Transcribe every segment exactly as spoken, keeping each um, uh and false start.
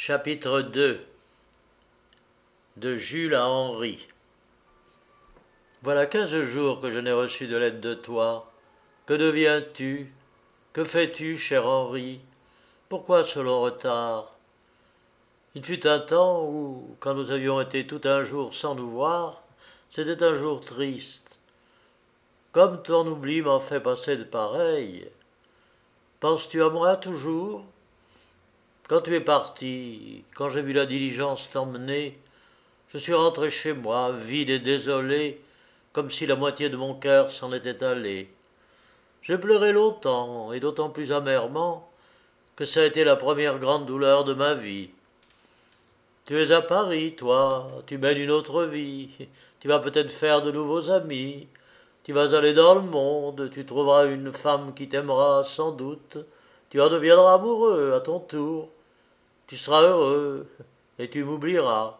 Chapitre deux. De Jules à Henri. Voilà quinze jours que je n'ai reçu de lettre de toi. Que deviens-tu? Que fais-tu, cher Henri? Pourquoi ce long retard? Il fut un temps où, quand nous avions été tout un jour sans nous voir, c'était un jour triste. Comme ton oubli m'en fait passer de pareil. Penses-tu à moi toujours? Quand tu es parti, quand j'ai vu la diligence t'emmener, je suis rentré chez moi, vide et désolé, comme si la moitié de mon cœur s'en était allée. J'ai pleuré longtemps, et d'autant plus amèrement, que ça a été la première grande douleur de ma vie. Tu es à Paris, toi, tu mènes une autre vie, tu vas peut-être faire de nouveaux amis, tu vas aller dans le monde, tu trouveras une femme qui t'aimera sans doute, tu en deviendras amoureux à ton tour, tu seras heureux, et tu m'oublieras.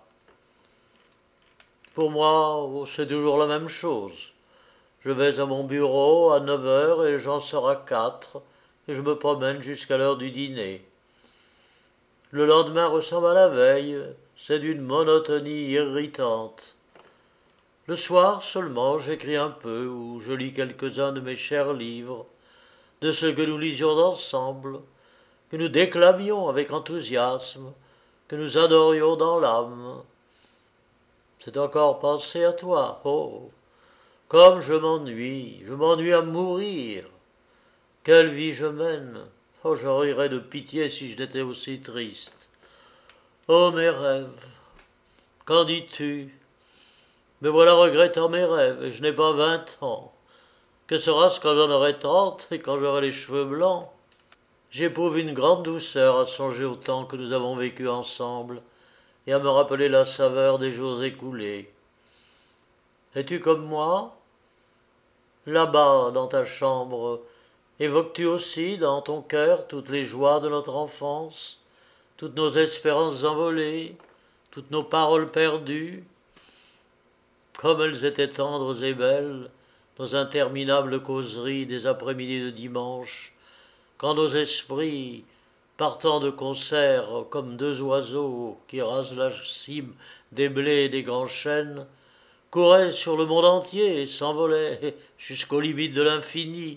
Pour moi, c'est toujours la même chose. Je vais à mon bureau à neuf heures et j'en sors à quatre, et je me promène jusqu'à l'heure du dîner. Le lendemain ressemble à la veille, c'est d'une monotonie irritante. Le soir seulement, j'écris un peu ou je lis quelques-uns de mes chers livres, de ceux que nous lisions ensemble, que nous déclamions avec enthousiasme, que nous adorions dans l'âme. C'est encore penser à toi, oh, comme je m'ennuie, je m'ennuie à mourir. Quelle vie je mène, oh, je rirais de pitié si je n'étais aussi triste. Oh, mes rêves, qu'en dis-tu? Me voilà regrettant mes rêves, et je n'ai pas vingt ans. Que sera-ce quand j'en aurai trente, et quand j'aurai les cheveux blancs? J'éprouve une grande douceur à songer au temps que nous avons vécu ensemble, et à me rappeler la saveur des jours écoulés. Es-tu comme moi? Là-bas, dans ta chambre, évoques-tu aussi dans ton cœur toutes les joies de notre enfance, toutes nos espérances envolées, toutes nos paroles perdues? Comme elles étaient tendres et belles, nos interminables causeries des après-midi de dimanche, quand nos esprits, partant de concert comme deux oiseaux qui rasent la cime des blés et des grands chênes, couraient sur le monde entier et s'envolaient jusqu'aux limites de l'infini.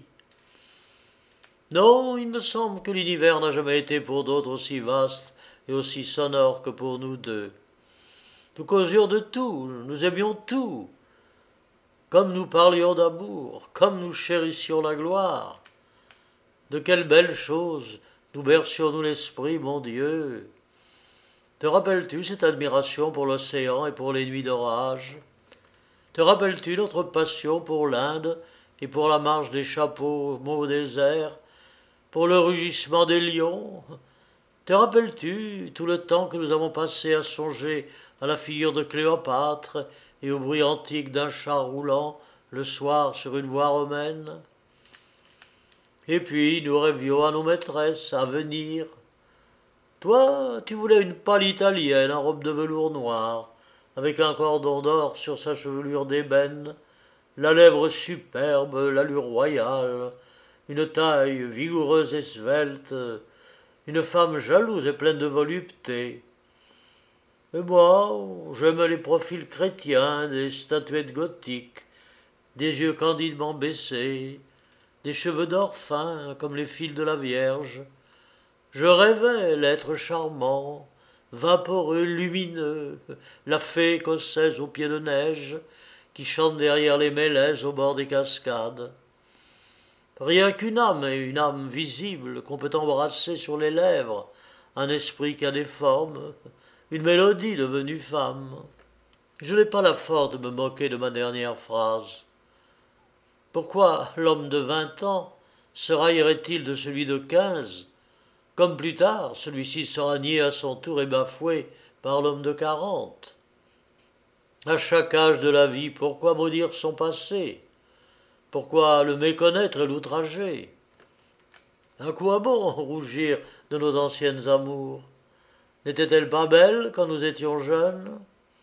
Non, il me semble que l'univers n'a jamais été pour d'autres aussi vaste et aussi sonore que pour nous deux. Nous causions de tout, nous aimions tout, comme nous parlions d'amour, comme nous chérissions la gloire. De quelles belles choses nous bercions-nous l'esprit, mon Dieu! Te rappelles-tu cette admiration pour l'océan et pour les nuits d'orage? Te rappelles-tu notre passion pour l'Inde et pour la marche des chapeaux au désert, pour le rugissement des lions? Te rappelles-tu tout le temps que nous avons passé à songer à la figure de Cléopâtre et au bruit antique d'un char roulant le soir sur une voie romaine? Et puis nous rêvions à nos maîtresses à venir. Toi, tu voulais une pâle italienne en robe de velours noir, avec un cordon d'or sur sa chevelure d'ébène, la lèvre superbe, l'allure royale, une taille vigoureuse et svelte, une femme jalouse et pleine de volupté. Et moi, j'aimais les profils chrétiens des statuettes gothiques, des yeux candidement baissés, des cheveux d'or fins comme les fils de la Vierge. Je rêvais l'être charmant, vaporeux, lumineux, la fée écossaise aux pieds de neige, qui chante derrière les mélèzes au bord des cascades. Rien qu'une âme, et une âme visible qu'on peut embrasser sur les lèvres, un esprit qui a des formes, une mélodie devenue femme. Je n'ai pas la force de me moquer de ma dernière phrase. Pourquoi l'homme de vingt ans se raillerait-il de celui de quinze, comme plus tard celui-ci sera nié à son tour et bafoué par l'homme de quarante? À chaque âge de la vie, pourquoi maudire son passé? Pourquoi le méconnaître et l'outrager? À quoi bon rougir de nos anciennes amours? N'étaient-elles pas belles quand nous étions jeunes?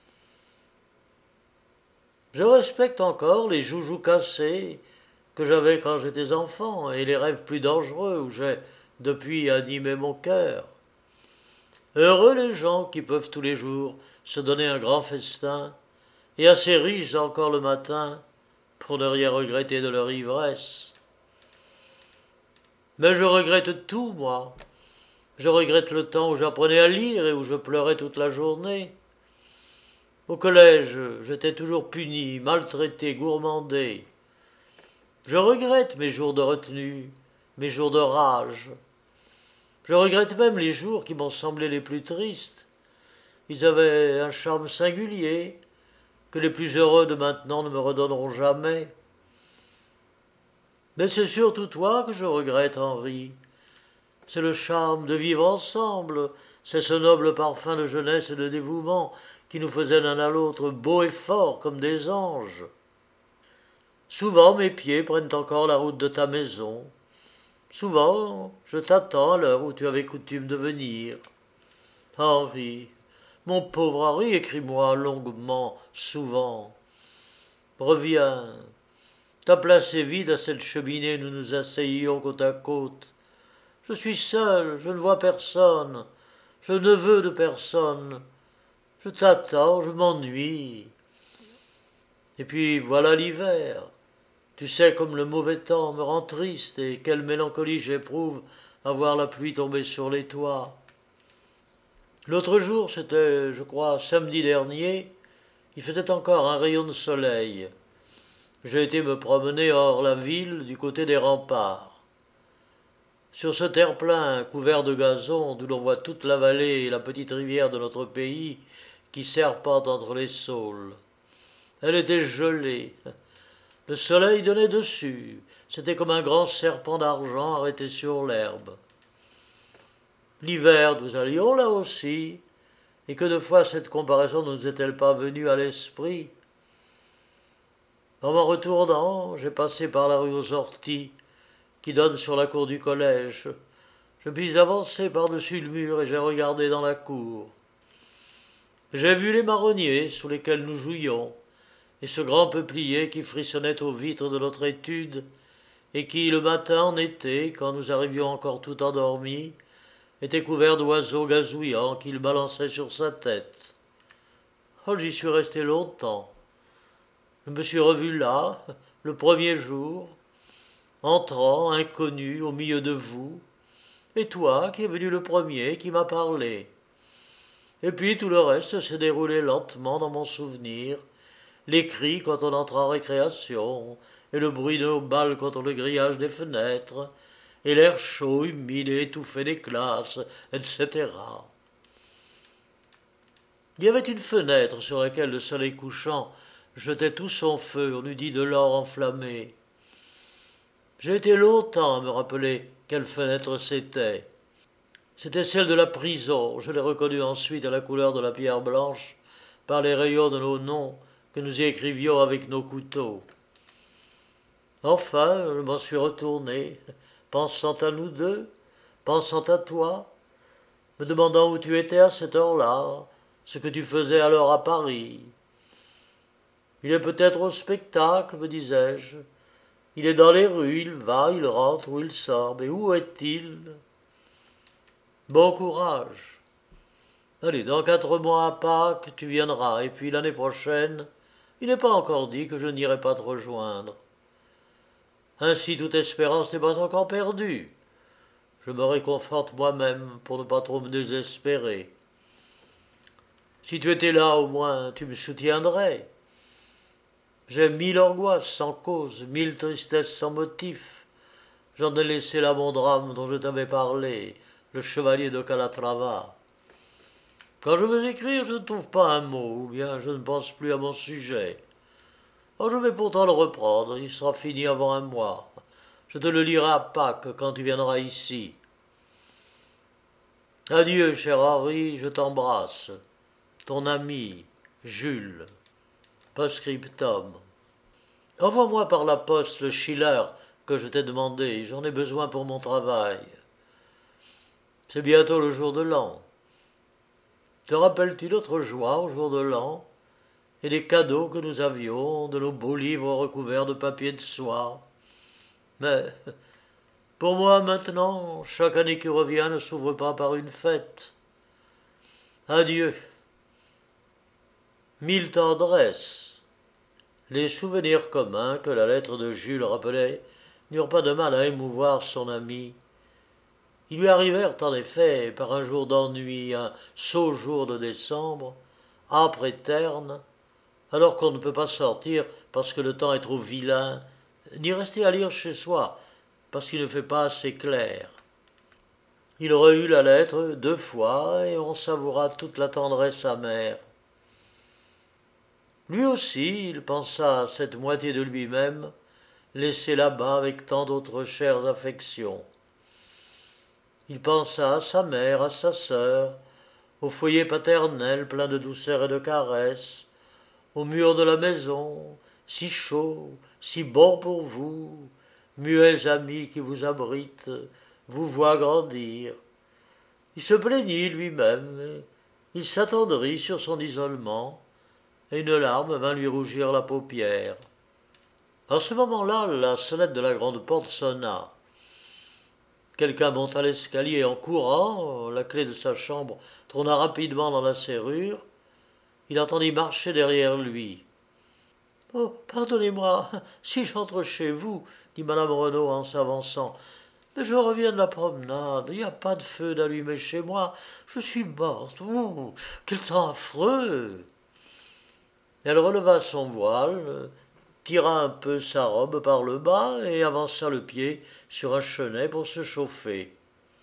Je respecte encore les joujoux cassés que j'avais quand j'étais enfant et les rêves plus dangereux où j'ai depuis animé mon cœur. Heureux les gens qui peuvent tous les jours se donner un grand festin, et assez riches encore le matin, pour ne rien regretter de leur ivresse. Mais je regrette tout, moi. Je regrette le temps où j'apprenais à lire et où je pleurais toute la journée. Au collège, j'étais toujours puni, maltraité, gourmandé. Je regrette mes jours de retenue, mes jours de rage. Je regrette même les jours qui m'ont semblé les plus tristes. Ils avaient un charme singulier que les plus heureux de maintenant ne me redonneront jamais. Mais c'est surtout toi que je regrette, Henri. C'est le charme de vivre ensemble, c'est ce noble parfum de jeunesse et de dévouement qui nous faisait l'un à l'autre beaux et forts comme des anges. Souvent mes pieds prennent encore la route de ta maison. Souvent je t'attends à l'heure où tu avais coutume de venir. Henri, mon pauvre Henri, écris-moi longuement, souvent. Reviens. Ta place est vide à cette cheminée où nous nous asseillions côte à côte. Je suis seul, je ne vois personne, je ne veux de personne. Je t'attends, je m'ennuie. Et puis voilà l'hiver. Tu sais comme le mauvais temps me rend triste et quelle mélancolie j'éprouve à voir la pluie tomber sur les toits. L'autre jour, c'était, je crois, samedi dernier, il faisait encore un rayon de soleil. J'ai été me promener hors la ville du côté des remparts. Sur ce terre-plein couvert de gazon, d'où l'on voit toute la vallée et la petite rivière de notre pays qui serpente entre les saules. Elle était gelée. Le soleil donnait dessus. C'était comme un grand serpent d'argent arrêté sur l'herbe. L'hiver, nous allions là aussi. Et que de fois cette comparaison ne nous est-elle pas venue à l'esprit? En m'en retournant, j'ai passé par la rue aux Orties, qui donne sur la cour du collège. Je puis avancer par-dessus le mur et j'ai regardé dans la cour. J'ai vu les marronniers sous lesquels nous jouions, et ce grand peuplier qui frissonnait aux vitres de notre étude, et qui, le matin en été, quand nous arrivions encore tout endormis, était couvert d'oiseaux gazouillants qu'il balançait sur sa tête. Oh, j'y suis resté longtemps. Je me suis revu là, le premier jour, entrant, inconnu, au milieu de vous, et toi qui es venu le premier, qui m'as parlé. Et puis tout le reste s'est déroulé lentement dans mon souvenir, les cris quand on entre en récréation, et le bruit de nos balles contre le grillage des fenêtres, et l'air chaud, humide et étouffé des classes, et cetera. Il y avait une fenêtre sur laquelle le soleil couchant jetait tout son feu, on eût dit de l'or enflammé. J'ai été longtemps à me rappeler quelle fenêtre c'était. C'était celle de la prison. Je l'ai reconnue ensuite à la couleur de la pierre blanche, par les rayons de nos noms que nous y écrivions avec nos couteaux. Enfin, je m'en suis retourné, pensant à nous deux, pensant à toi, me demandant où tu étais à cette heure-là, ce que tu faisais alors à Paris. Il est peut-être au spectacle, me disais-je. Il est dans les rues, il va, il rentre ou il sort, mais où est-il? Bon courage. Allez, dans quatre mois à Pâques, tu viendras, et puis l'année prochaine, il n'est pas encore dit que je n'irai pas te rejoindre. Ainsi toute espérance n'est pas encore perdue. Je me réconforte moi-même pour ne pas trop me désespérer. Si tu étais là, au moins, tu me soutiendrais. J'ai mille angoisses sans cause, mille tristesses sans motif. J'en ai laissé là mon drame dont je t'avais parlé, le chevalier de Calatrava. Quand je veux écrire, je ne trouve pas un mot, ou bien je ne pense plus à mon sujet. Oh, je vais pourtant le reprendre, il sera fini avant un mois. Je te le lirai à Pâques quand tu viendras ici. Adieu, cher Henri, je t'embrasse. Ton ami, Jules. Post-scriptum. Envoie-moi par la poste le Schiller que je t'ai demandé, j'en ai besoin pour mon travail. C'est bientôt le jour de l'an. Te rappelles-tu notre joie au jour de l'an et les cadeaux que nous avions, de nos beaux livres recouverts de papier de soie? Mais pour moi maintenant, chaque année qui revient ne s'ouvre pas par une fête. Adieu. Mille tendresses. Les souvenirs communs que la lettre de Jules rappelait n'eurent pas de mal à émouvoir son ami. Ils lui arrivèrent en effet, par un jour d'ennui, un saut jour de décembre, âpre et terne, alors qu'on ne peut pas sortir parce que le temps est trop vilain, ni rester à lire chez soi parce qu'il ne fait pas assez clair. Il relut la lettre deux fois et on savoura toute la tendresse amère. Lui aussi, il pensa à cette moitié de lui-même, laissée là-bas avec tant d'autres chères affections. Il pensa à sa mère, à sa sœur, au foyer paternel plein de douceur et de caresses, aux murs de la maison, si chauds, si bons pour vous, muets amis qui vous abritent, vous voient grandir. Il se plaignit lui-même, il s'attendrit sur son isolement, et une larme vint lui rougir la paupière. À ce moment-là, la sonnette de la grande porte sonna. Quelqu'un monta l'escalier en courant, la clé de sa chambre tourna rapidement dans la serrure. Il entendit marcher derrière lui. « Oh, pardonnez-moi, si j'entre chez vous, dit madame Renaud en s'avançant. Mais je reviens de la promenade, il n'y a pas de feu d'allumé chez moi, je suis morte. Ouh, quel temps affreux !» Elle releva son voile, tira un peu sa robe par le bas et avança le pied sur un chenet pour se chauffer.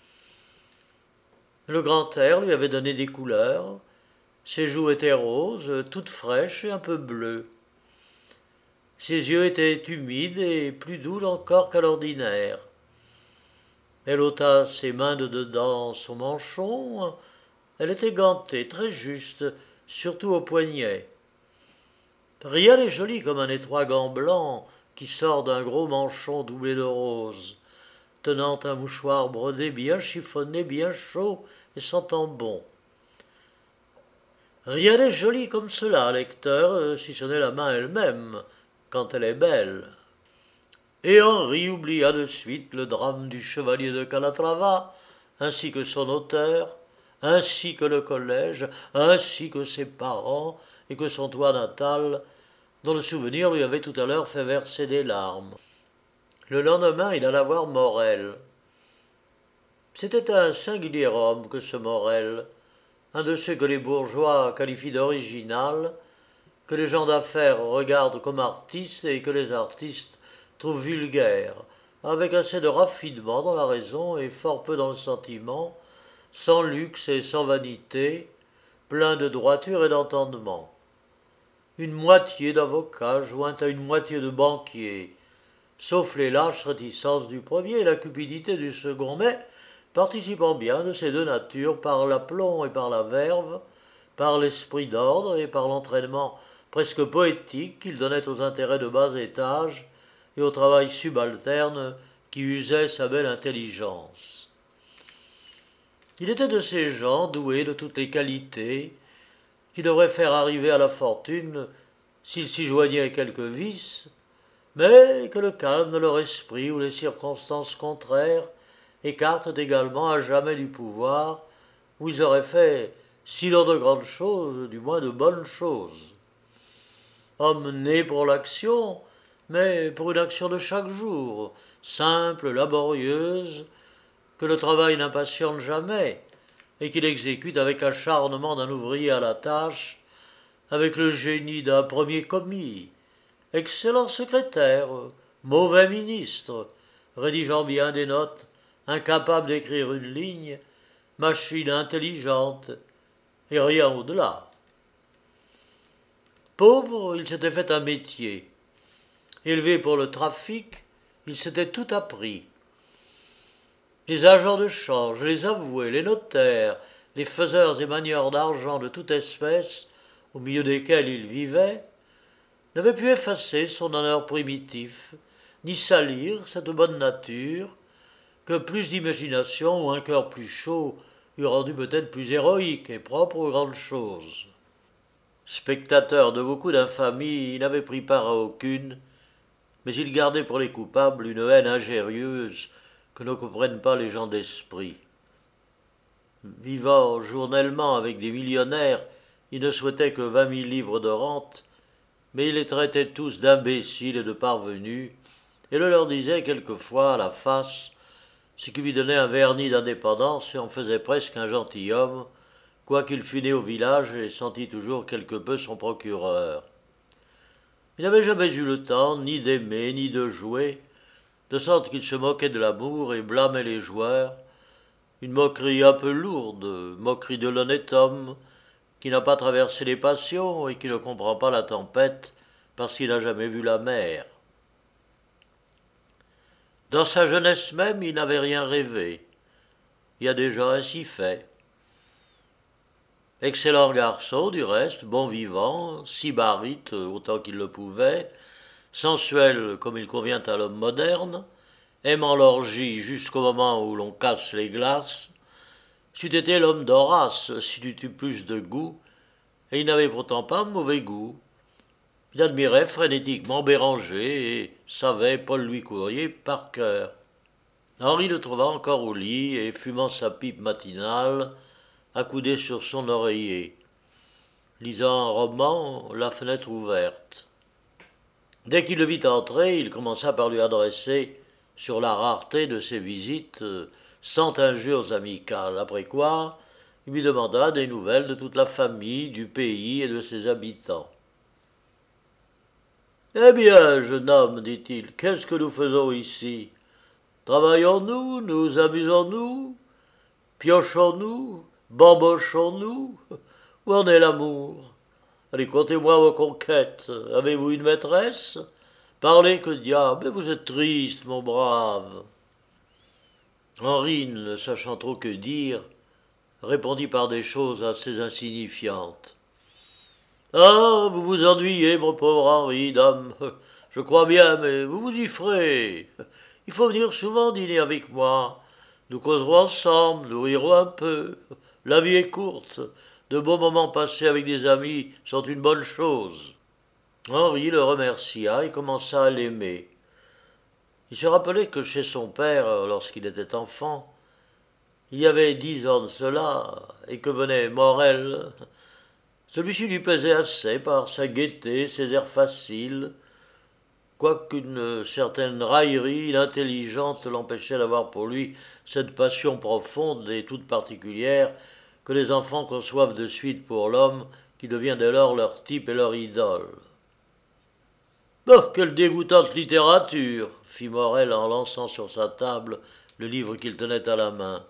Le grand air lui avait donné des couleurs. Ses joues étaient roses, toutes fraîches et un peu bleues. Ses yeux étaient humides et plus doux encore qu'à l'ordinaire. Elle ôta ses mains de dedans son manchon. Elle était gantée, très juste, surtout au poignet. Rien n'est joli comme un étroit gant blanc qui sort d'un gros manchon doublé de rose, tenant un mouchoir brodé bien chiffonné, bien chaud et sentant bon. Rien n'est joli comme cela, lecteur, si ce n'est la main elle-même, quand elle est belle. Et Henri oublia de suite le drame du chevalier de Calatrava, ainsi que son auteur, ainsi que le collège, ainsi que ses parents et que son toit natal, dont le souvenir lui avait tout à l'heure fait verser des larmes. Le lendemain, il alla voir Morel. C'était un singulier homme que ce Morel, un de ceux que les bourgeois qualifient d'original, que les gens d'affaires regardent comme artistes et que les artistes trouvent vulgaires, avec assez de raffinement dans la raison et fort peu dans le sentiment, sans luxe et sans vanité, plein de droiture et d'entendement. Une moitié d'avocat jointe à une moitié de banquier, sauf les lâches réticences du premier et la cupidité du second, mais participant bien de ces deux natures par l'aplomb et par la verve, par l'esprit d'ordre et par l'entraînement presque poétique qu'il donnait aux intérêts de bas étage et au travail subalterne qui usait sa belle intelligence. Il était de ces gens doués de toutes les qualités qui devraient faire arriver à la fortune s'il s'y joignait quelques vices, mais que le calme de leur esprit ou les circonstances contraires écartent également à jamais du pouvoir où ils auraient fait, sinon de grandes choses, du moins de bonnes choses. Hommes nés pour l'action, mais pour une action de chaque jour, simple, laborieuse, que le travail n'impatiente jamais, et qu'il exécute avec l'acharnement d'un ouvrier à la tâche, avec le génie d'un premier commis, excellent secrétaire, mauvais ministre, rédigeant bien des notes, incapable d'écrire une ligne, machine intelligente, et rien au-delà. Pauvre, il s'était fait un métier. Élevé pour le trafic, il s'était tout appris. Les agents de change, les avoués, les notaires, les faiseurs et manieurs d'argent de toute espèce, au milieu desquels il vivait, n'avaient pu effacer son honneur primitif, ni salir cette bonne nature, que plus d'imagination ou un cœur plus chaud eût rendu peut-être plus héroïque et propre aux grandes choses. Spectateur de beaucoup d'infamies, il n'avait pris part à aucune, mais il gardait pour les coupables une haine ingérieuse que ne comprennent pas les gens d'esprit. Vivant journellement avec des millionnaires, il ne souhaitait que vingt mille livres de rente, mais il les traitait tous d'imbéciles et de parvenus, et le leur disait quelquefois à la face, ce qui lui donnait un vernis d'indépendance et en faisait presque un gentilhomme, quoiqu'il fût né au village et sentît toujours quelque peu son procureur. Il n'avait jamais eu le temps ni d'aimer ni de jouer, de sorte qu'il se moquait de l'amour et blâmait les joueurs, une moquerie un peu lourde, moquerie de l'honnête homme, qui n'a pas traversé les passions et qui ne comprend pas la tempête parce qu'il n'a jamais vu la mer. Dans sa jeunesse même, il n'avait rien rêvé. Il y a déjà ainsi fait. Excellent garçon, du reste, bon vivant, sybarite autant qu'il le pouvait, sensuel comme il convient à l'homme moderne, aimant l'orgie jusqu'au moment où l'on casse les glaces, c'eût été l'homme d'Horace s'il eût eu plus de goût, et il n'avait pourtant pas mauvais goût. Il admirait frénétiquement Béranger et savait Paul Louis Courier par cœur. Henri le trouva encore au lit et fumant sa pipe matinale, accoudé sur son oreiller, lisant un roman, la fenêtre ouverte. Dès qu'il le vit entrer, il commença par lui adresser, sur la rareté de ses visites, cent injures amicales, après quoi il lui demanda des nouvelles de toute la famille, du pays et de ses habitants. « Eh bien, jeune homme, dit-il, qu'est-ce que nous faisons ici? Travaillons-nous, nous amusons-nous, piochons-nous, bambochons-nous? Où en est l'amour? Allez, contez-moi vos conquêtes. Avez-vous une maîtresse? Parlez, que diable, mais vous êtes triste, mon brave. » Henri, ne sachant trop que dire, répondit par des choses assez insignifiantes. « Ah, vous vous ennuyez, mon pauvre Henri, dame. Je crois bien, mais vous vous y ferez. Il faut venir souvent dîner avec moi. Nous causerons ensemble, nous rirons un peu. La vie est courte. De beaux moments passés avec des amis sont une bonne chose. » Henri le remercia et commença à l'aimer. Il se rappelait que chez son père, lorsqu'il était enfant, il y avait dix ans de cela, et que venait Morel. Celui-ci lui plaisait assez par sa gaieté, ses airs faciles, quoiqu'une certaine raillerie inintelligente l'empêchait d'avoir pour lui cette passion profonde et toute particulière que les enfants conçoivent de suite pour l'homme qui devient dès lors leur type et leur idole. « Oh, quelle dégoûtante littérature !» fit Morel en lançant sur sa table le livre qu'il tenait à la main.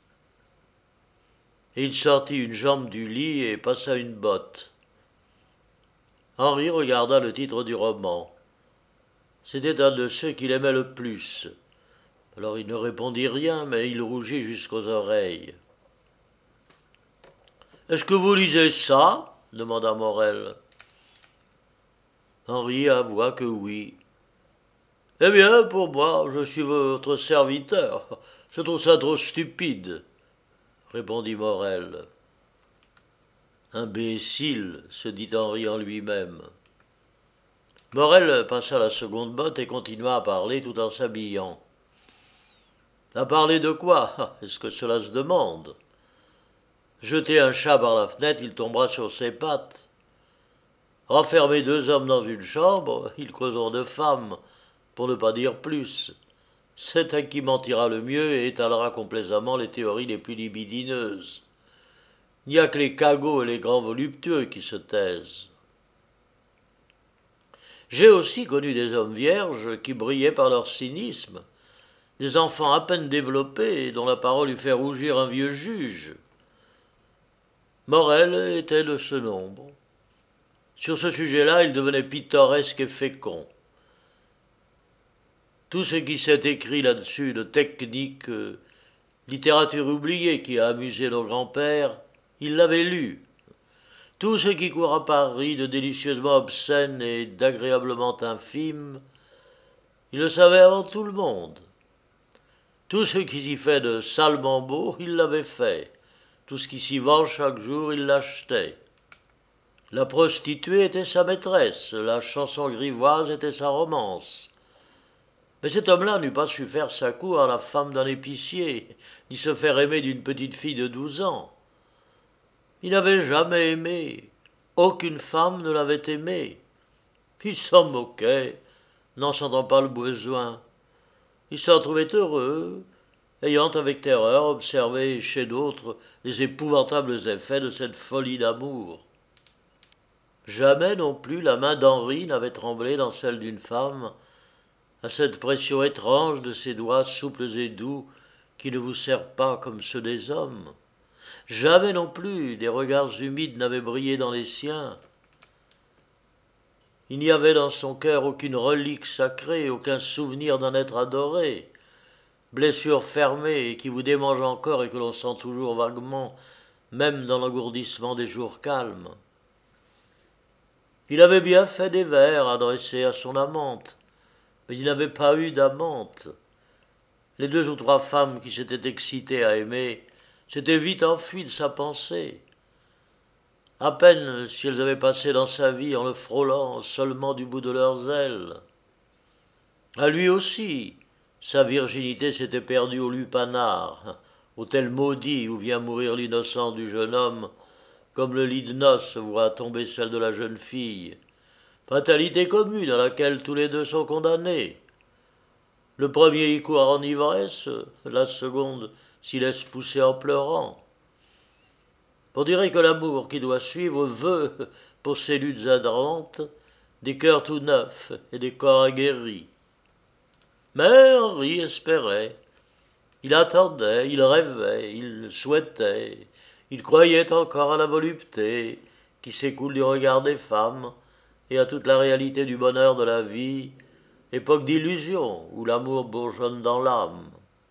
Et il sortit une jambe du lit et passa une botte. Henri regarda le titre du roman. C'était un de ceux qu'il aimait le plus. Alors il ne répondit rien, mais il rougit jusqu'aux oreilles. « Est-ce que vous lisez ça ?» demanda Morel. Henri avoua que oui. « Eh bien, pour moi, je suis votre serviteur. Je trouve ça trop stupide, » répondit Morel. « Imbécile, se dit Henri en lui-même. » Morel passa la seconde botte et continua à parler tout en s'habillant. À parler de quoi? Est-ce que cela se demande? Jeter un chat par la fenêtre, il tombera sur ses pattes. Renfermer deux hommes dans une chambre, ils causeront de femmes, pour ne pas dire plus. C'est à qui mentira le mieux et étalera complaisamment les théories les plus libidineuses. Il n'y a que les cagots et les grands voluptueux qui se taisent. J'ai aussi connu des hommes vierges qui brillaient par leur cynisme, des enfants à peine développés et dont la parole eût fait rougir un vieux juge. Morel était de ce nombre. Sur ce sujet-là, il devenait pittoresque et fécond. Tout ce qui s'est écrit là-dessus de technique, euh, littérature oubliée qui a amusé nos grands-pères, il l'avait lu. Tout ce qui court à Paris de délicieusement obscène et d'agréablement infime, il le savait avant tout le monde. Tout ce qui s'y fait de salement beau, il l'avait fait. Tout ce qui s'y vend chaque jour, il l'achetait. La prostituée était sa maîtresse, la chanson grivoise était sa romance. Mais cet homme-là n'eût pas su faire sa cour à la femme d'un épicier, ni se faire aimer d'une petite fille de douze ans. Il n'avait jamais aimé. Aucune femme ne l'avait aimé. Il s'en moquait, n'en sentant pas le besoin. Il s'en trouvait heureux, ayant avec terreur observé chez d'autres les épouvantables effets de cette folie d'amour. Jamais non plus la main d'Henri n'avait tremblé dans celle d'une femme, à cette pression étrange de ses doigts souples et doux qui ne vous serrent pas comme ceux des hommes. Jamais non plus des regards humides n'avaient brillé dans les siens. Il n'y avait dans son cœur aucune relique sacrée, aucun souvenir d'un être adoré, blessure fermée qui vous démange encore et que l'on sent toujours vaguement, même dans l'engourdissement des jours calmes. Il avait bien fait des vers adressés à son amante, mais il n'avait pas eu d'amante. Les deux ou trois femmes qui s'étaient excitées à aimer s'étaient vite enfuies de sa pensée. À peine si elles avaient passé dans sa vie en le frôlant seulement du bout de leurs ailes. À lui aussi, sa virginité s'était perdue au lupanar, hôtel maudit où vient mourir l'innocence du jeune homme, comme le lit de noces voit tomber celle de la jeune fille. Fatalité commune à laquelle tous les deux sont condamnés. Le premier y court en ivresse, la seconde s'y laisse pousser en pleurant. On dirait que l'amour qui doit suivre veut, pour ces luttes ardentes, des cœurs tout neufs et des corps aguerris. Mais Henri espérait. Il attendait, il rêvait, il souhaitait, il croyait encore à la volupté qui s'écoule du regard des femmes et à toute la réalité du bonheur de la vie, époque d'illusion où l'amour bourgeonne dans l'âme.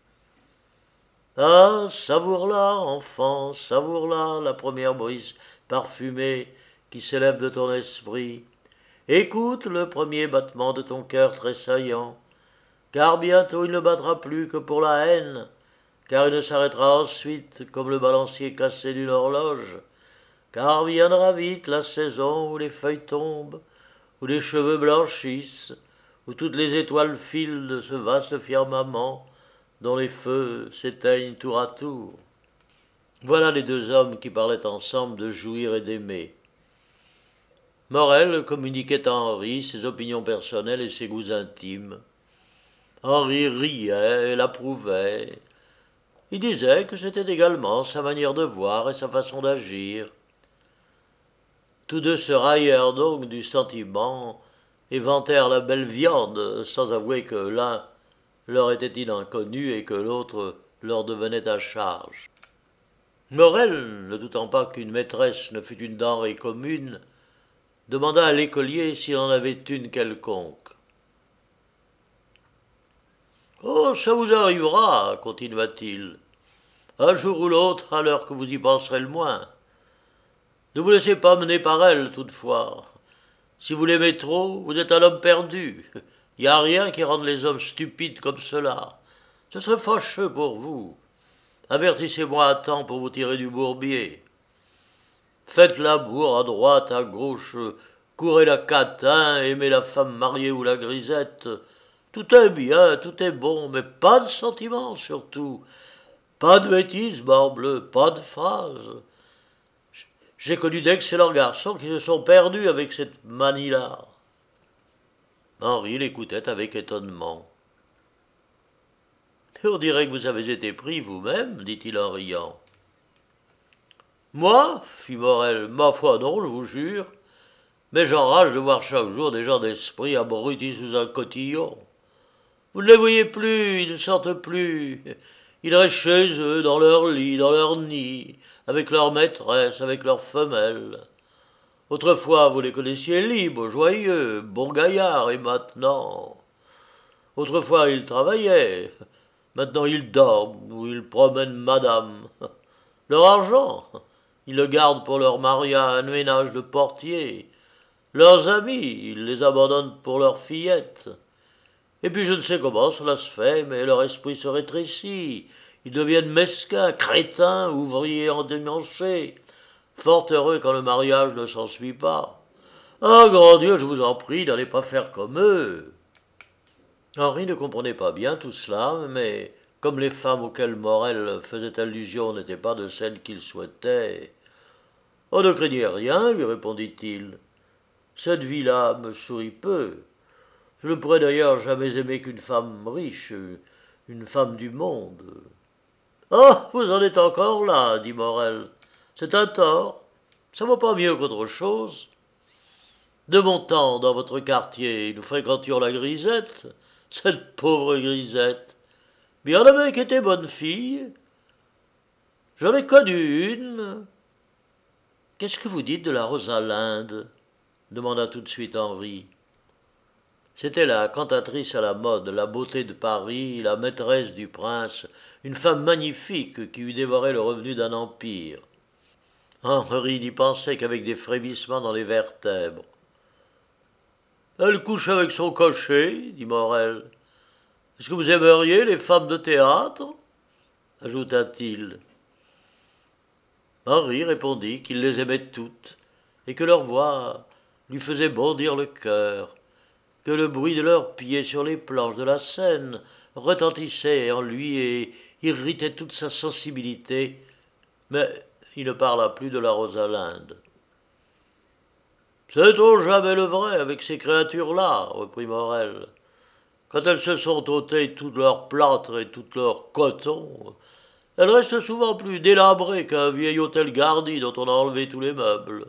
Ah, savoure-la, enfant, savoure-la, la première brise parfumée qui s'élève de ton esprit. Écoute le premier battement de ton cœur tressaillant, car bientôt il ne battra plus que pour la haine, car il ne s'arrêtera ensuite comme le balancier cassé d'une horloge, car viendra vite la saison où les feuilles tombent, où les cheveux blanchissent, où toutes les étoiles filent de ce vaste firmament, dont les feux s'éteignent tour à tour. Voilà les deux hommes qui parlaient ensemble de jouir et d'aimer. Morel communiquait à Henri ses opinions personnelles et ses goûts intimes. Henri riait et l'approuvait. Il disait que c'était également sa manière de voir et sa façon d'agir. Tous deux se raillèrent donc du sentiment et vantèrent la belle viande, sans avouer que l'un leur était-il inconnu et que l'autre leur devenait à charge. Morel, ne doutant pas qu'une maîtresse ne fût une denrée commune, demanda à l'écolier s'il en avait une quelconque. « Oh, ça vous arrivera, continua-t-il, un jour ou l'autre, à l'heure que vous y penserez le moins. Ne vous laissez pas mener par elle, toutefois. Si vous l'aimez trop, vous êtes un homme perdu. Il n'y a rien qui rende les hommes stupides comme cela. Ce serait fâcheux pour vous. Avertissez-moi à temps pour vous tirer du bourbier. Faites l'amour à droite, à gauche, courez la catin, aimez la femme mariée ou la grisette. Tout est bien, tout est bon, mais pas de sentiments surtout. Pas de bêtises, morbleu, pas de phrases. J'ai connu d'excellents garçons qui se sont perdus avec cette manie-là. » Henri l'écoutait avec étonnement. « On dirait que vous avez été pris vous-même, dit-il en riant. »« Moi, fit Morel, ma foi non, je vous jure, mais j'enrage de voir chaque jour des gens d'esprit abrutis sous un cotillon. Vous ne les voyez plus, ils ne sortent plus, ils restent chez eux, dans leur lit, dans leur nid, avec leur maîtresse, avec leurs femelles. Autrefois, vous les connaissiez libres, joyeux, bons gaillards, et maintenant... Autrefois, ils travaillaient, maintenant ils dorment ou ils promènent madame. Leur argent, ils le gardent pour leur mariage, un ménage de portier. Leurs amis, ils les abandonnent pour leurs fillettes. Et puis je ne sais comment cela se fait, mais leur esprit se rétrécit. Ils deviennent mesquins, crétins, ouvriers endimanchés. Fort heureux quand le mariage ne s'ensuit pas. Ah, grand Dieu, je vous en prie, n'allez pas faire comme eux. Henri ne comprenait pas bien tout cela, mais comme les femmes auxquelles Morel faisait allusion n'étaient pas de celles qu'il souhaitait, « Oh, ne craignez rien, lui répondit-il. Cette vie-là me sourit peu. Je ne pourrais d'ailleurs jamais aimer qu'une femme riche, une femme du monde. » « Ah, vous en êtes encore là, dit Morel. C'est un tort. Ça vaut pas mieux qu'autre chose. De mon temps, dans votre quartier, nous fréquentions la grisette, cette pauvre grisette. Mais il y en avait qui étaient bonnes filles. J'en ai connu une. Qu'est-ce que vous dites de la Rosalinde? Demanda tout de suite Henri. C'était la cantatrice à la mode, la beauté de Paris, la maîtresse du prince, une femme magnifique qui eût dévoré le revenu d'un empire. Henri n'y pensait qu'avec des frémissements dans les vertèbres. « Elle couche avec son cocher, dit Morel. Est-ce que vous aimeriez les femmes de théâtre? Ajouta-t-il. Henri répondit qu'il les aimait toutes, et que leur voix lui faisait bondir le cœur, que le bruit de leurs pieds sur les planches de la scène retentissait en lui et irritait toute sa sensibilité, mais il ne parla plus de la Rosalinde. « Sait-on jamais le vrai avec ces créatures-là, reprit Morel. Quand elles se sont ôtées tout leur plâtre et tout leur coton, elles restent souvent plus délabrées qu'un vieil hôtel garni dont on a enlevé tous les meubles.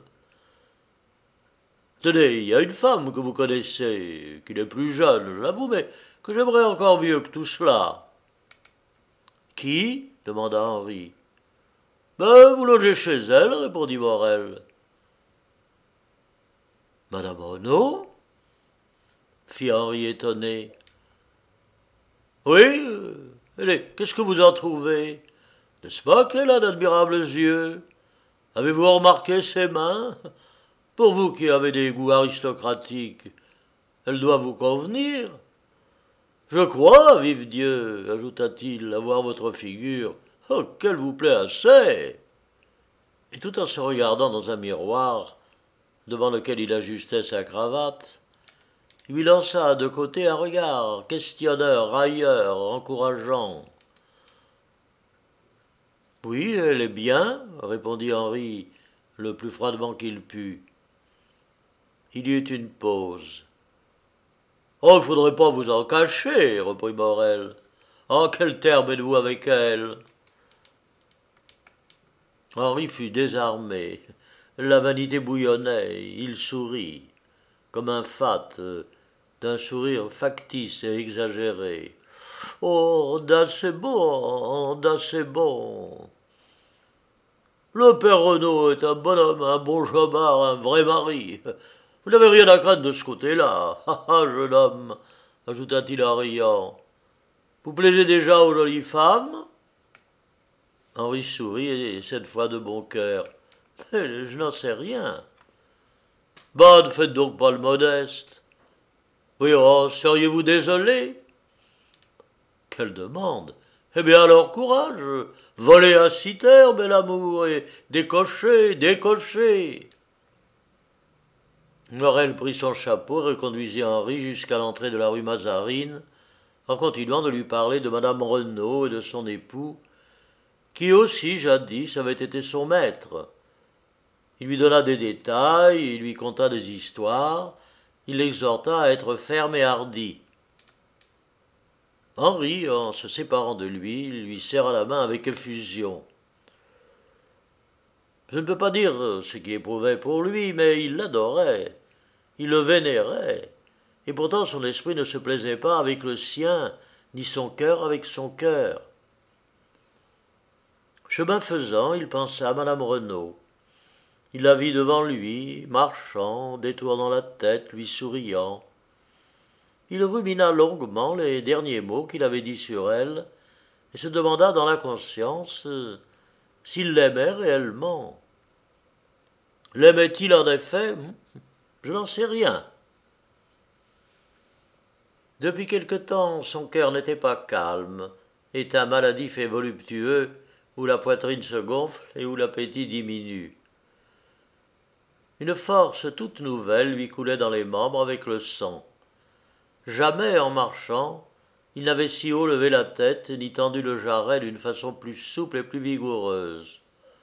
Tenez, il y a une femme que vous connaissez, qui n'est plus jeune, j'avoue, mais que j'aimerais encore mieux que tout cela. »« Qui ?» demanda Henri. « Ben, vous logez chez elle, répondit Morel. »« Madame Renaud ?» fit Henri étonné. « Oui, euh, qu'est-ce que vous en trouvez? N'est-ce pas qu'elle a d'admirables yeux? Avez-vous remarqué ses mains? Pour vous qui avez des goûts aristocratiques, elle doit vous convenir. Je crois, vive Dieu, ajouta-t-il, à voir votre figure, oh, qu'elle vous plaît assez. » Et tout en se regardant dans un miroir, devant lequel il ajustait sa cravate, il lui lança de côté un regard questionneur, railleur, encourageant. « Oui, elle est bien, » répondit Henri, le plus froidement qu'il put. Il y eut une pause. « Oh, il ne faudrait pas vous en cacher, » reprit Morel. « En quel terme êtes-vous avec elle ?» Henri fut désarmé. La vanité bouillonnait. Il sourit, comme un fat, d'un sourire factice et exagéré. « Oh, d'assez bon, d'assez bon. Le père Renaud est un bonhomme, un bon jobard, un vrai mari. Vous n'avez rien à craindre de ce côté-là. Ah ah, jeune homme, ajouta-t-il en riant. Vous plaisez déjà aux jolies femmes? » Henri sourit, et cette fois de bon cœur. « Mais je n'en sais rien. »« Bah, ne faites donc pas le modeste. »« Oui, oh, seriez-vous désolé? » »« Quelle demande? Eh bien alors, courage. Volez à Citer, bel amour, et décochez, décochez. » Morel prit son chapeau et reconduisit Henri jusqu'à l'entrée de la rue Mazarine, en continuant de lui parler de madame Renaud et de son époux, qui aussi, jadis, avait été son maître. Il lui donna des détails, il lui conta des histoires, il l'exhorta à être ferme et hardi. Henri, en se séparant de lui, lui serra la main avec effusion. Je ne peux pas dire ce qu'il éprouvait pour lui, mais il l'adorait, il le vénérait, et pourtant son esprit ne se plaisait pas avec le sien, ni son cœur avec son cœur. Chemin faisant, il pensa à madame Renaud. Il la vit devant lui, marchant, détournant la tête, lui souriant. Il rumina longuement les derniers mots qu'il avait dits sur elle, et se demanda dans la conscience euh, s'il l'aimait réellement. L'aimait-il en effet? Je n'en sais rien. Depuis quelque temps, son cœur n'était pas calme, état maladif et voluptueux, où la poitrine se gonfle et où l'appétit diminue. Une force toute nouvelle lui coulait dans les membres avec le sang. Jamais, en marchant, il n'avait si haut levé la tête ni tendu le jarret d'une façon plus souple et plus vigoureuse.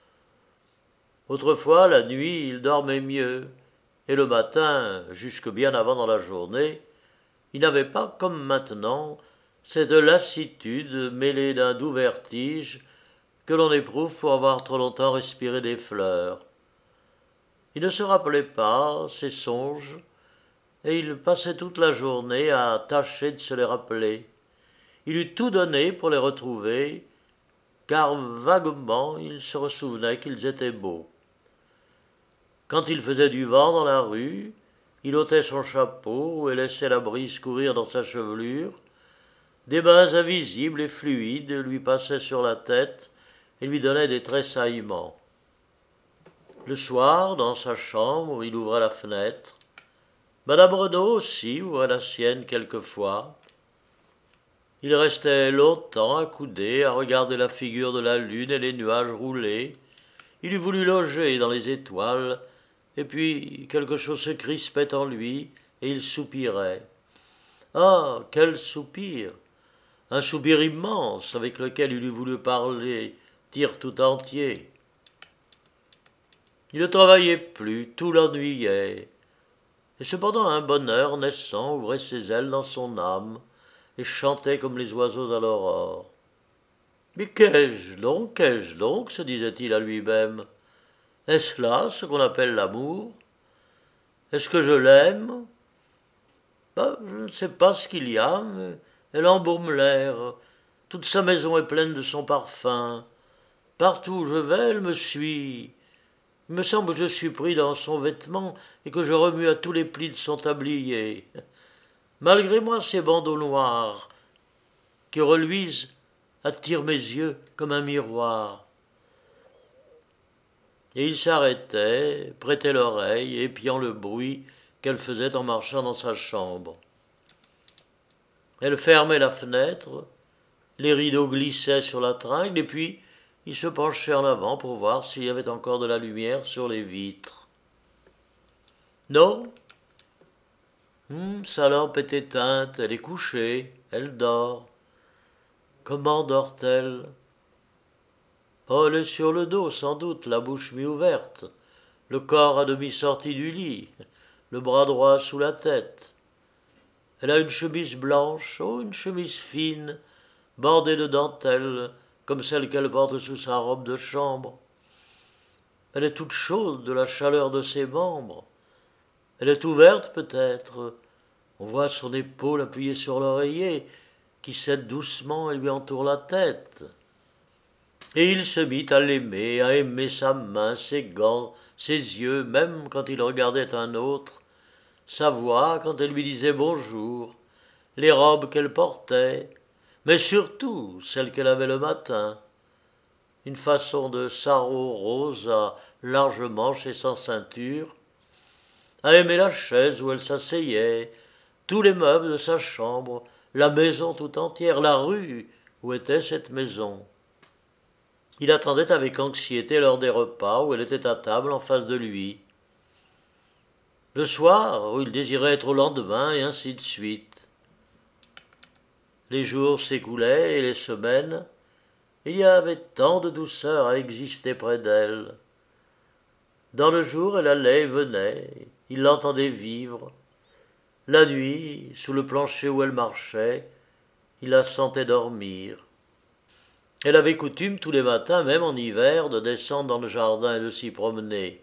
Autrefois, la nuit, il dormait mieux, et le matin, jusque bien avant dans la journée, il n'avait pas, comme maintenant, cette lassitude mêlée d'un doux vertige que l'on éprouve pour avoir trop longtemps respiré des fleurs. Il ne se rappelait pas ses songes, et il passait toute la journée à tâcher de se les rappeler. Il eût tout donné pour les retrouver, car vaguement il se ressouvenait qu'ils étaient beaux. Quand il faisait du vent dans la rue, il ôtait son chapeau et laissait la brise courir dans sa chevelure. Des mains invisibles et fluides lui passaient sur la tête et lui donnaient des tressaillements. Le soir, dans sa chambre, il ouvrait la fenêtre. Madame Renaud aussi ouvrait la sienne quelquefois. Il restait longtemps accoudé à regarder la figure de la lune et les nuages rouler. Il eût voulu loger dans les étoiles, et puis quelque chose se crispait en lui, et il soupirait. Ah, quel soupir! Un soupir immense avec lequel il eût voulu parler, dire tout entier. Il ne travaillait plus, tout l'ennuyait. Et cependant un bonheur naissant ouvrait ses ailes dans son âme et chantait comme les oiseaux à l'aurore. Mais qu'ai-je donc, qu'ai-je donc, se disait-il à lui-même. Est-ce là ce qu'on appelle l'amour? Est-ce que je l'aime? Ben, je ne sais pas ce qu'il y a, mais elle embaume l'air. Toute sa maison est pleine de son parfum. Partout où je vais, elle me suit. Il me semble que je suis pris dans son vêtement et que je remue à tous les plis de son tablier. Malgré moi, ces bandeaux noirs qui reluisent attirent mes yeux comme un miroir. Et il s'arrêtait, prêtait l'oreille, épiant le bruit qu'elle faisait en marchant dans sa chambre. Elle fermait la fenêtre, les rideaux glissaient sur la tringle, et puis il se penchait en avant pour voir s'il y avait encore de la lumière sur les vitres. Non. Hum, sa lampe est éteinte, elle est couchée, elle dort. Comment dort-elle? Oh, elle est sur le dos, sans doute, la bouche mi-ouverte, le corps à demi sorti du lit, le bras droit sous la tête. Elle a une chemise blanche, oh, une chemise fine, bordée de dentelle, comme celle qu'elle porte sous sa robe de chambre. Elle est toute chaude de la chaleur de ses membres. Elle est ouverte peut-être. On voit son épaule appuyée sur l'oreiller, qui cède doucement et lui entoure la tête. Et il se mit à l'aimer, à aimer sa main, ses gants, ses yeux, même quand il regardait un autre, sa voix quand elle lui disait bonjour, les robes qu'elle portait, mais surtout celle qu'elle avait le matin, une façon de sarrau rose à larges manches et sans ceinture, à aimer la chaise où elle s'asseyait, tous les meubles de sa chambre, la maison tout entière, la rue où était cette maison. Il attendait avec anxiété l'heure des repas où elle était à table en face de lui. Le soir, où il désirait être au lendemain, et ainsi de suite. Les jours s'écoulaient et les semaines, et il y avait tant de douceur à exister près d'elle. Dans le jour, elle allait et venait, il l'entendait vivre. La nuit, sous le plancher où elle marchait, il la sentait dormir. Elle avait coutume tous les matins, même en hiver, de descendre dans le jardin et de s'y promener.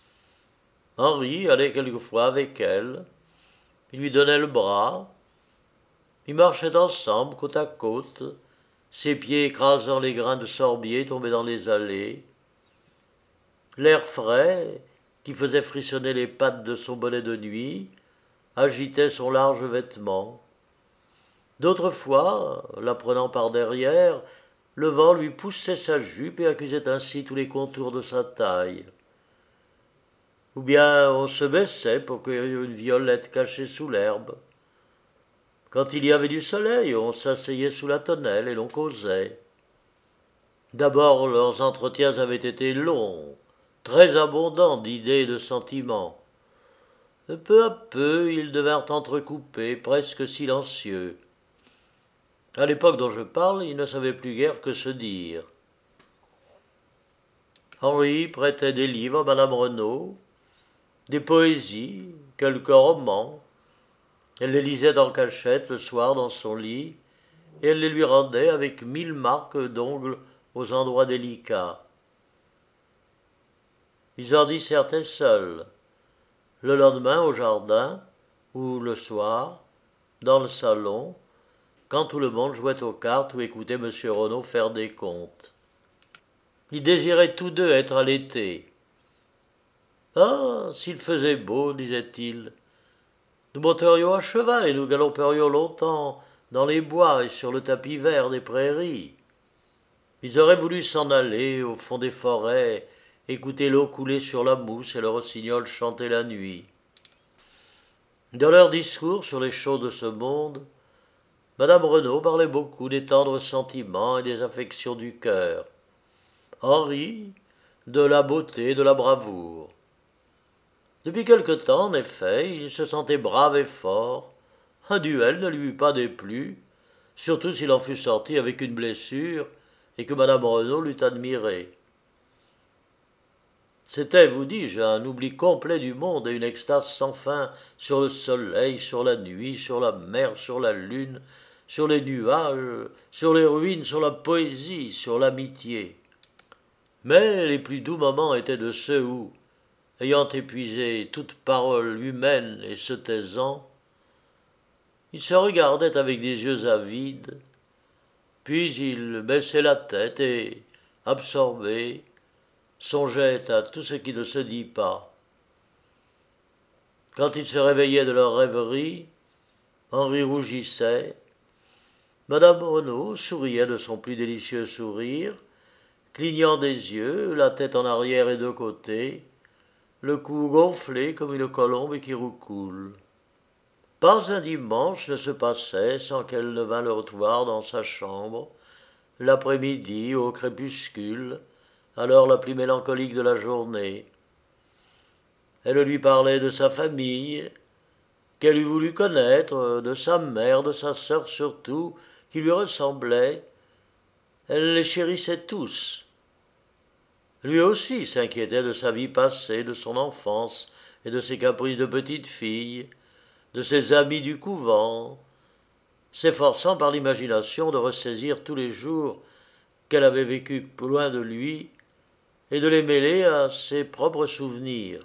Henri allait quelquefois avec elle. Il lui donnait le bras. Ils marchaient ensemble, côte à côte, ses pieds écrasant les grains de sorbier tombés dans les allées. L'air frais, qui faisait frissonner les pattes de son bonnet de nuit, agitait son large vêtement. D'autres fois, la prenant par derrière, le vent lui poussait sa jupe et accusait ainsi tous les contours de sa taille. Ou bien on se baissait pour cueillir une violette cachée sous l'herbe. Quand il y avait du soleil, on s'asseyait sous la tonnelle et l'on causait. D'abord, leurs entretiens avaient été longs, très abondants d'idées et de sentiments. Peu à peu, ils devinrent entrecoupés, presque silencieux. À l'époque dont je parle, ils ne savaient plus guère que se dire. Henri prêtait des livres à madame Renaud, des poésies, quelques romans. Elle les lisait en cachette le soir dans son lit, et elle les lui rendait avec mille marques d'ongles aux endroits délicats. Ils en dissertaient seuls, le lendemain au jardin, ou le soir, dans le salon, quand tout le monde jouait aux cartes ou écoutait M. Renaud faire des comptes. Ils désiraient tous deux être à l'été. Ah, s'il faisait beau, disait-il, nous monterions à cheval et nous galoperions longtemps dans les bois et sur le tapis vert des prairies. Ils auraient voulu s'en aller au fond des forêts, écouter l'eau couler sur la mousse et le rossignol chanter la nuit. Dans leurs discours sur les choses de ce monde, madame Renaud parlait beaucoup des tendres sentiments et des affections du cœur. Henri, de la beauté et de la bravoure. Depuis quelque temps, en effet, il se sentait brave et fort. Un duel ne lui eût pas déplu, surtout s'il en fût sorti avec une blessure et que madame Renaud l'eût admiré. C'était, vous dis-je, un oubli complet du monde et une extase sans fin sur le soleil, sur la nuit, sur la mer, sur la lune, sur les nuages, sur les ruines, sur la poésie, sur l'amitié. Mais les plus doux moments étaient de ceux où, ayant épuisé toute parole humaine et se taisant, il se regardait avec des yeux avides, puis il baissait la tête et, absorbé, songeait à tout ce qui ne se dit pas. Quand ils se réveillaient de leur rêverie, Henri rougissait, madame Renaud souriait de son plus délicieux sourire, clignant des yeux, la tête en arrière et de côté, le cou gonflé comme une colombe qui roucoule. Pas un dimanche ne se passait sans qu'elle ne vînt le retrouver dans sa chambre, l'après-midi, au crépuscule, à l'heure la plus mélancolique de la journée. Elle lui parlait de sa famille, qu'elle eût voulu connaître, de sa mère, de sa sœur surtout, qui lui ressemblaient. Elle les chérissait tous. Lui aussi s'inquiétait de sa vie passée, de son enfance et de ses caprices de petite fille, de ses amis du couvent, s'efforçant par l'imagination de ressaisir tous les jours qu'elle avait vécus loin de lui et de les mêler à ses propres souvenirs.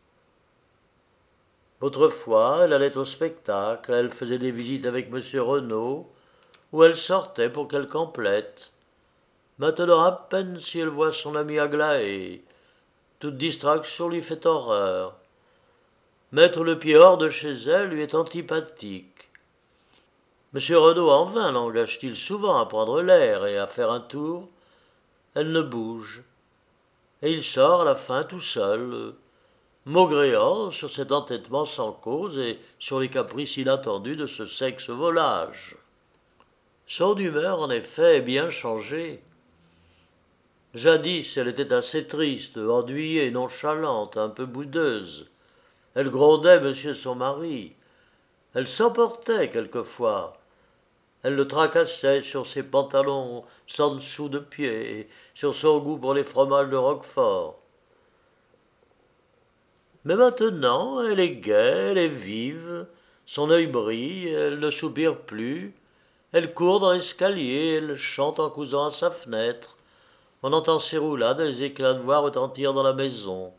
Autrefois, elle allait au spectacle, elle faisait des visites avec M. Renaud, ou elle sortait pour quelque emplette. Maintenant, à peine si elle voit son ami Aglaé, toute distraction lui fait horreur. Mettre le pied hors de chez elle lui est antipathique. M. Renaud en vain l'engage-t-il souvent à prendre l'air et à faire un tour. Elle ne bouge, et il sort à la fin tout seul, maugréant sur cet entêtement sans cause et sur les caprices inattendus de ce sexe volage. Son humeur, en effet, est bien changée. Jadis, elle était assez triste, ennuyée, nonchalante, un peu boudeuse. Elle grondait monsieur son mari. Elle s'emportait quelquefois. Elle le tracassait sur ses pantalons sans dessous de pied, sur son goût pour les fromages de Roquefort. Mais maintenant, elle est gaie, elle est vive, son œil brille, elle ne soupire plus, elle court dans l'escalier, elle chante en cousant à sa fenêtre. On entend ses roulades et les éclats de voix retentir dans la maison.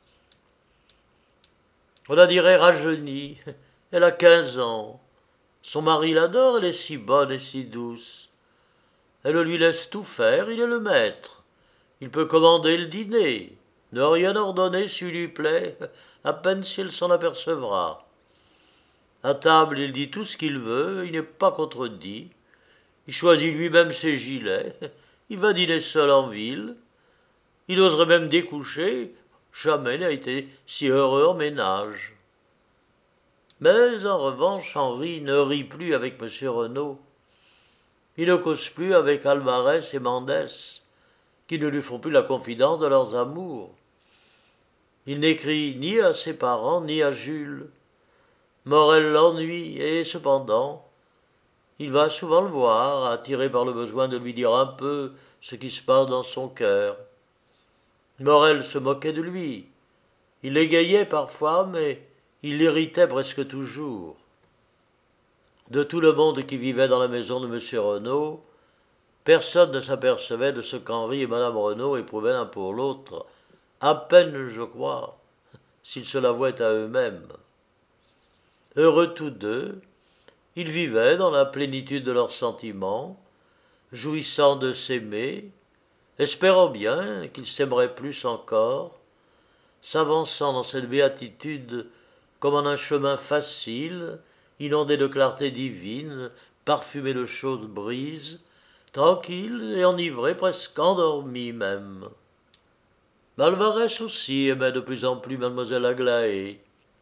On la dirait rajeunie, elle a quinze ans. Son mari l'adore, elle est si bonne et si douce. Elle lui laisse tout faire, il est le maître. Il peut commander le dîner, ne rien ordonner s'il lui plaît, à peine si elle s'en apercevra. À table, il dit tout ce qu'il veut, il n'est pas contredit. Il choisit lui-même ses gilets, il va dîner seul en ville. Il oserait même découcher, jamais n'a été si heureux en ménage. Mais en revanche, Henri ne rit plus avec M. Renaud. Il ne cause plus avec Alvarez et Mendès, qui ne lui font plus la confidence de leurs amours. Il n'écrit ni à ses parents, ni à Jules. Morel l'ennuie, et cependant, il va souvent le voir, attiré par le besoin de lui dire un peu ce qui se passe dans son cœur. Morel se moquait de lui. Il l'égayait parfois, mais il l'irritait presque toujours. De tout le monde qui vivait dans la maison de M. Renaud, personne ne s'apercevait de ce qu'Henri et Mme Renaud éprouvaient l'un pour l'autre, à peine, je crois, s'ils se l'avouaient à eux-mêmes. Heureux tous deux, ils vivaient dans la plénitude de leurs sentiments, jouissant de s'aimer, espérant bien qu'ils s'aimeraient plus encore, s'avançant dans cette béatitude comme en un chemin facile, inondé de clarté divine, parfumé de chaude brise, tranquille et enivré, presque endormi même. Malvarès aussi aimait de plus en plus mademoiselle Aglaé.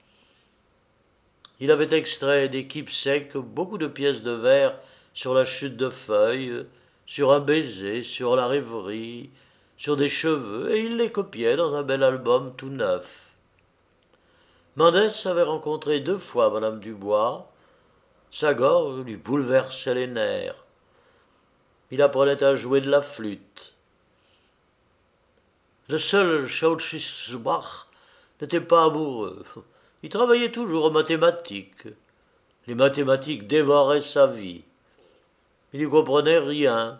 Il avait extrait des keepsakes beaucoup de pièces de verre sur la chute de feuilles, sur un baiser, sur la rêverie, sur des cheveux, et il les copiait dans un bel album tout neuf. Mendès avait rencontré deux fois madame Dubois. Sa gorge lui bouleversait les nerfs. Il apprenait à jouer de la flûte. Le seul Schauschisbach n'était pas amoureux. Il travaillait toujours aux mathématiques. Les mathématiques dévoraient sa vie. Il n'y comprenait rien.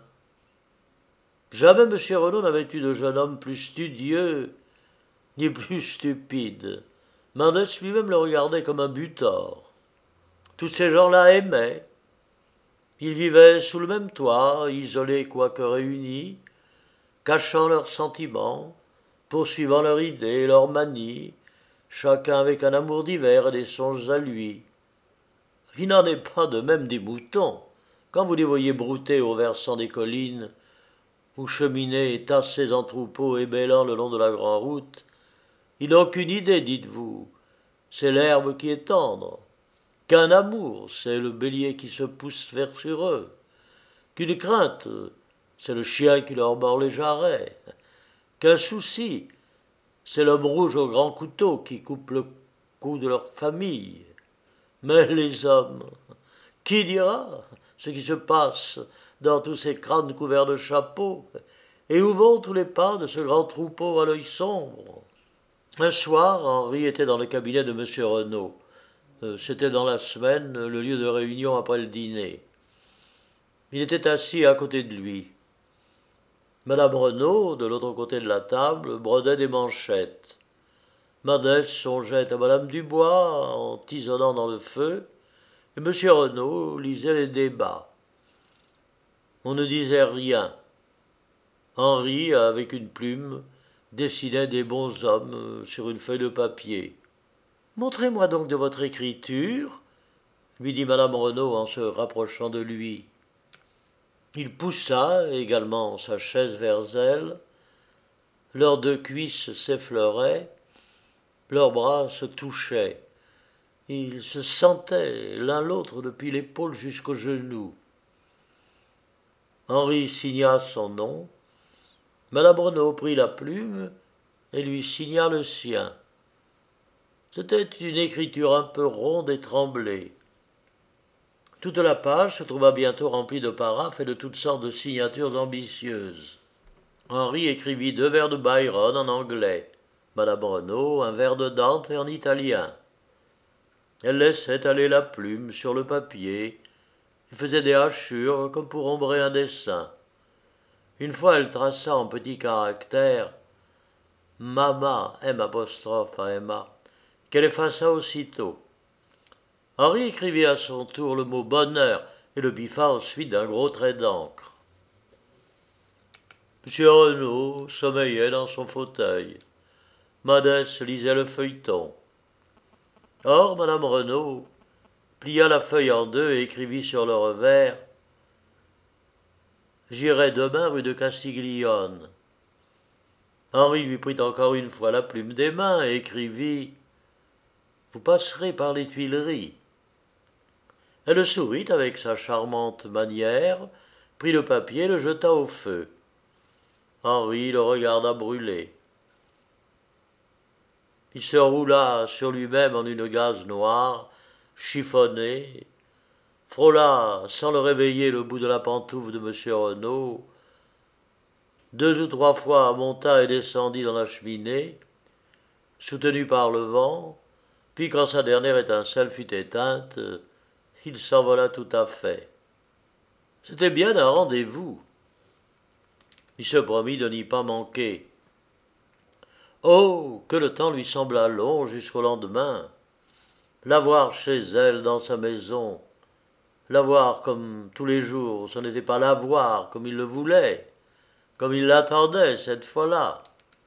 Jamais M. Renaud n'avait eu de jeune homme plus studieux ni plus stupide. Mendès lui-même le regardait comme un butor. Tous ces gens-là aimaient. Ils vivaient sous le même toit, isolés quoique réunis, cachant leurs sentiments, poursuivant leurs idées et leurs manies, chacun avec un amour divers et des songes à lui. Il n'en est pas de même des moutons. Quand vous les voyez brouter au versant des collines, ou cheminer et tasser en troupeaux et bêlant le long de la grande route, ils n'ont qu'une idée, dites-vous, c'est l'herbe qui est tendre, qu'un amour, c'est le bélier qui se pousse vers sur eux, qu'une crainte, c'est le chien qui leur mord les jarrets, qu'un souci, c'est l'homme rouge au grand couteau qui coupe le cou de leur famille. Mais les hommes, qui dira ce qui se passe dans tous ces crânes couverts de chapeaux, et où vont tous les pas de ce grand troupeau à l'œil sombre? Un soir, Henri était dans le cabinet de M. Renaud. C'était dans la semaine, le lieu de réunion après le dîner. Il était assis à côté de lui. Madame Renaud, de l'autre côté de la table, brodait des manchettes. Mendès songeait à Madame Dubois en tisonnant dans le feu, et M. Renaud lisait les débats. On ne disait rien. Henri, avec une plume, dessinait des bonshommes sur une feuille de papier. « Montrez-moi donc de votre écriture, » lui dit Madame Renaud en se rapprochant de lui. Il poussa également sa chaise vers elle. Leurs deux cuisses s'effleuraient, leurs bras se touchaient. Ils se sentaient l'un l'autre depuis l'épaule jusqu'au genou. Henri signa son nom. Madame Renaud prit la plume et lui signa le sien. C'était une écriture un peu ronde et tremblée. Toute la page se trouva bientôt remplie de paraphes et de toutes sortes de signatures ambitieuses. Henri écrivit deux vers de Byron en anglais, Madame Renaud un vers de Dante en italien. Elle laissait aller la plume sur le papier et faisait des hachures comme pour ombrer un dessin. Une fois elle traça en petits caractères « Mama » M apostrophe à Emma, qu'elle effaça aussitôt. Henri écrivit à son tour le mot « bonheur » et le biffa ensuite d'un gros trait d'encre. M. Renaud sommeillait dans son fauteuil. Mendès lisait le feuilleton. Or, Madame Renaud plia la feuille en deux et écrivit sur le revers « J'irai demain rue de Castiglione ». Henri lui prit encore une fois la plume des mains et écrivit « Vous passerez par les Tuileries ». Elle sourit avec sa charmante manière, prit le papier et le jeta au feu. Henri le regarda brûler. Il se roula sur lui-même en une gaze noire, chiffonnée, frôla sans le réveiller le bout de la pantoufle de M. Renaud, deux ou trois fois monta et descendit dans la cheminée, soutenu par le vent, puis quand sa dernière étincelle fut éteinte, il s'envola tout à fait. C'était bien un rendez-vous. Il se promit de n'y pas manquer. Oh, que le temps lui sembla long jusqu'au lendemain. La voir chez elle dans sa maison, la voir comme tous les jours, ce n'était pas la voir comme il le voulait, comme il l'attendait cette fois-là.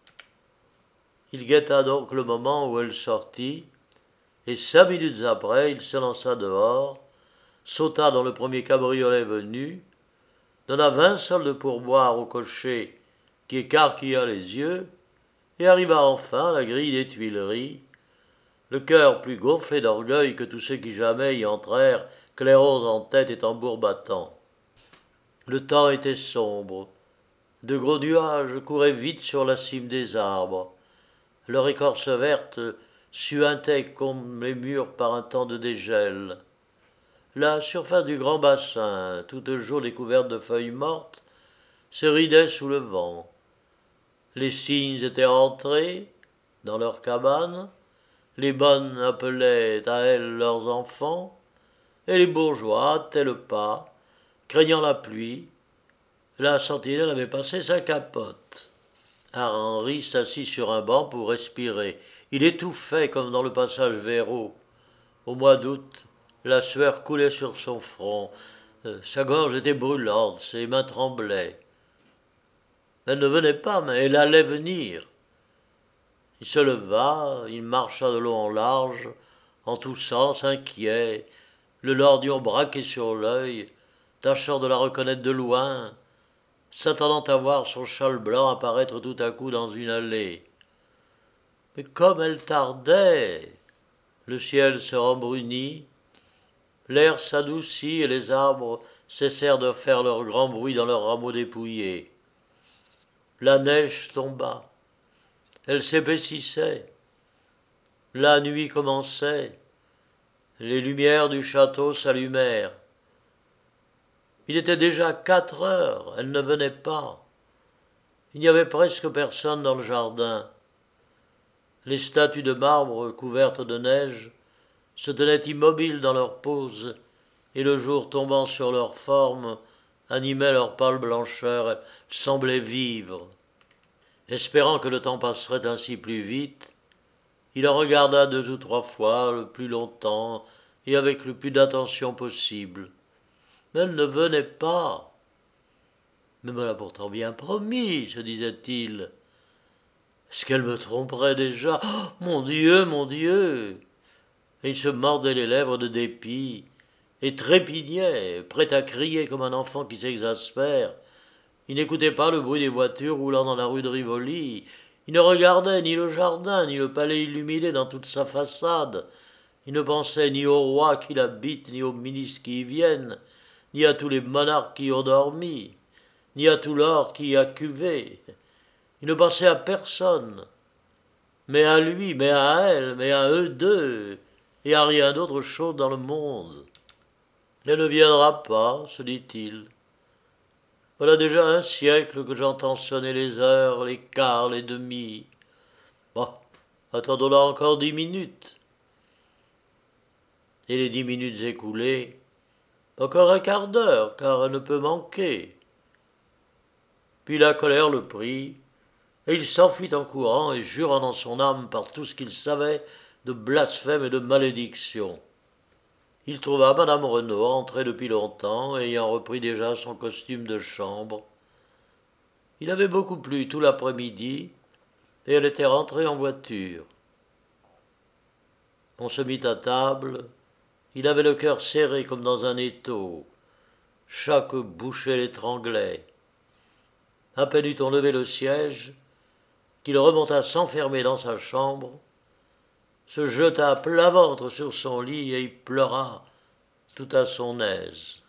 Il guetta donc le moment où elle sortit, et cinq minutes après, il s'élança dehors, sauta dans le premier cabriolet venu, donna vingt sols de pourboire au cocher qui écarquilla les yeux, et arriva enfin à la grille des Tuileries, le cœur plus gonflé d'orgueil que tous ceux qui jamais y entrèrent, clairons en tête et tambours battant. Le temps était sombre, de gros nuages couraient vite sur la cime des arbres, leur écorce verte suintait comme les murs par un temps de dégel. La surface du grand bassin, toute jaune et couverte de feuilles mortes, se ridait sous le vent. Les cygnes étaient rentrés dans leurs cabanes, les bonnes appelaient à elles leurs enfants, et les bourgeois hâtaient le pas, craignant la pluie. La sentinelle avait passé sa capote. Henri s'assit sur un banc pour respirer. Il étouffait comme dans le passage Véro. Au mois d'août, la sueur coulait sur son front. Sa gorge était brûlante, ses mains tremblaient. Elle ne venait pas, mais elle allait venir. Il se leva, il marcha de long en large, en tous sens, inquiet, le lorgnon braqué sur l'œil, tâchant de la reconnaître de loin, s'attendant à voir son châle blanc apparaître tout à coup dans une allée. Mais comme elle tardait, le ciel se rembrunit, l'air s'adoucit et les arbres cessèrent de faire leur grand bruit dans leurs rameaux dépouillés. La neige tomba, elle s'épaississait, la nuit commençait, les lumières du château s'allumèrent. Il était déjà quatre heures, elle ne venait pas. Il n'y avait presque personne dans le jardin. Les statues de marbre couvertes de neige se tenaient immobiles dans leur pose, et le jour tombant sur leurs formes animait leur pâle blancheur, elles semblaient vivre. Espérant que le temps passerait ainsi plus vite, il en regarda deux ou trois fois, le plus longtemps, et avec le plus d'attention possible. Mais elle ne venait pas. Mais me l'a pourtant bien promis, se disait-il. Est-ce qu'elle me tromperait déjà? Oh, mon Dieu, mon Dieu! Et il se mordait les lèvres de dépit, et trépignait, prêt à crier comme un enfant qui s'exaspère. Il n'écoutait pas le bruit des voitures roulant dans la rue de Rivoli. Il ne regardait ni le jardin, ni le palais illuminé dans toute sa façade. Il ne pensait ni au roi qui l'habite, ni aux ministres qui y viennent, ni à tous les monarques qui y ont dormi, ni à tout l'or qui y a cuvé. Il ne pensait à personne, mais à lui, mais à elle, mais à eux deux, et à rien d'autre chose dans le monde. Elle ne viendra pas, se dit-il. Voilà déjà un siècle que j'entends sonner les heures, les quarts, les demi. Bon, attendons-la encore dix minutes. Et les dix minutes écoulées, encore un quart d'heure, car elle ne peut manquer. Puis la colère le prit, et il s'enfuit en courant et jurant dans son âme par tout ce qu'il savait de blasphème et de malédiction. Il trouva madame Renaud entrée depuis longtemps, ayant repris déjà son costume de chambre. Il avait beaucoup plu tout l'après-midi, et elle était rentrée en voiture. On se mit à table. Il avait le cœur serré comme dans un étau. Chaque bouchée l'étranglait. À peine eut-on levé le siège, qu'il remonta s'enfermer dans sa chambre, se jeta à plat ventre sur son lit et y pleura tout à son aise.